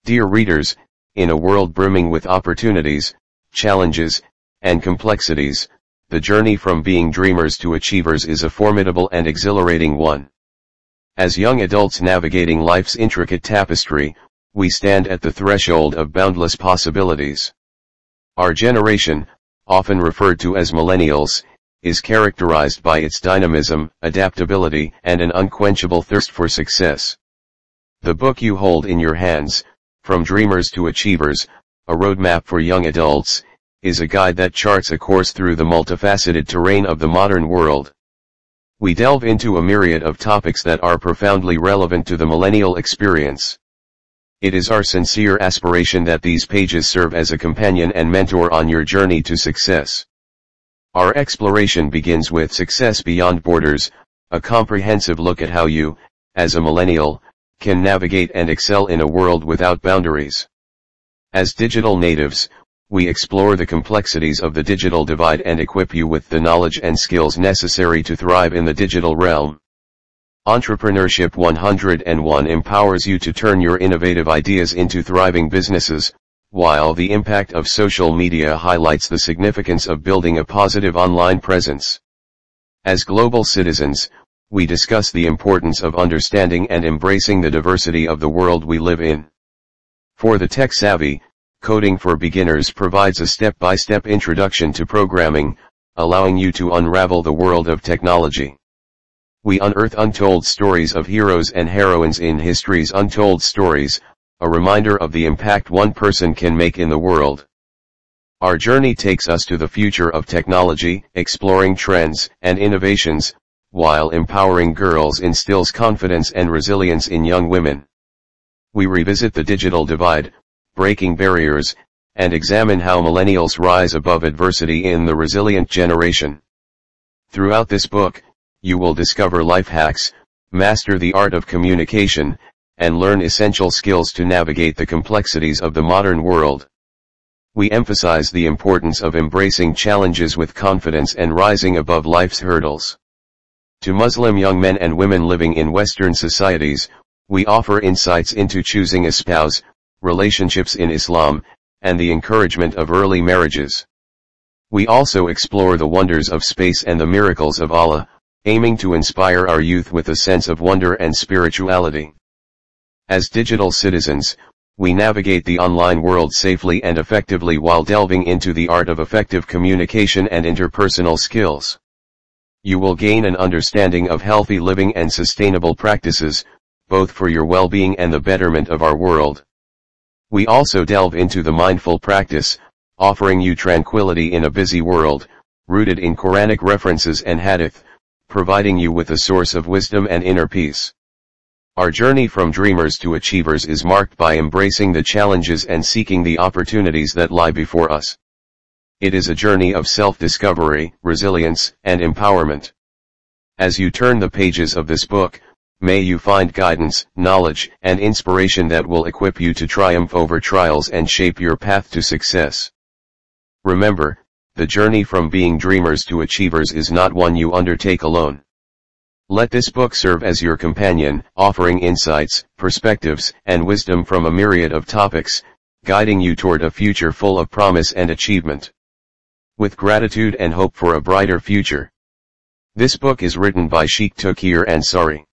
Dear readers, in a world brimming with opportunities, challenges, and complexities, the journey from being dreamers to achievers is a formidable and exhilarating one. As young adults navigating life's intricate tapestry, we stand at the threshold of boundless possibilities. Our generation, often referred to as millennials, is characterized by its dynamism, adaptability, and an unquenchable thirst for success. The book you hold in your hands, From Dreamers to Achievers, a roadmap for young adults, is a guide that charts a course through the multifaceted terrain of the modern world. We delve into a myriad of topics that are profoundly relevant to the millennial experience. It is our sincere aspiration that these pages serve as a companion and mentor on your journey to success. Our exploration begins with Success Beyond Borders, a comprehensive look at how you, as a millennial, can navigate and excel in a world without boundaries. As digital natives, we explore the complexities of the digital divide and equip you with the knowledge and skills necessary to thrive in the digital realm. Entrepreneurship 101 empowers you to turn your innovative ideas into thriving businesses, while the impact of social media highlights the significance of building a positive online presence. As global citizens, we discuss the importance of understanding and embracing the diversity of the world we live in. For the tech-savvy, Coding for Beginners provides a step-by-step introduction to programming, allowing you to unravel the world of technology. We unearth untold stories of heroes and heroines in history's untold stories, a reminder of the impact one person can make in the world. Our journey takes us to the future of technology, exploring trends and innovations, while empowering girls instills confidence and resilience in young women. We revisit the digital divide, breaking barriers, and examine how millennials rise above adversity in the resilient generation. Throughout this book, you will discover life hacks, master the art of communication, and learn essential skills to navigate the complexities of the modern world. We emphasize the importance of embracing challenges with confidence and rising above life's hurdles. To Muslim young men and women living in Western societies, we offer insights into choosing a spouse, relationships in Islam, and the encouragement of early marriages. We also explore the wonders of space and the miracles of Allah, aiming to inspire our youth with a sense of wonder and spirituality. As digital citizens, we navigate the online world safely and effectively while delving into the art of effective communication and interpersonal skills. You will gain an understanding of healthy living and sustainable practices, both for your well-being and the betterment of our world. We also delve into the mindful practice, offering you tranquility in a busy world, rooted in Quranic references and hadith, providing you with a source of wisdom and inner peace. Our journey from dreamers to achievers is marked by embracing the challenges and seeking the opportunities that lie before us. It is a journey of self-discovery, resilience, and empowerment. As you turn the pages of this book, may you find guidance, knowledge, and inspiration that will equip you to triumph over trials and shape your path to success. Remember, the journey from being dreamers to achievers is not one you undertake alone. Let this book serve as your companion, offering insights, perspectives, and wisdom from a myriad of topics, guiding you toward a future full of promise and achievement. With gratitude and hope for a brighter future. This book is written by Sheikh Touqeer Ansari.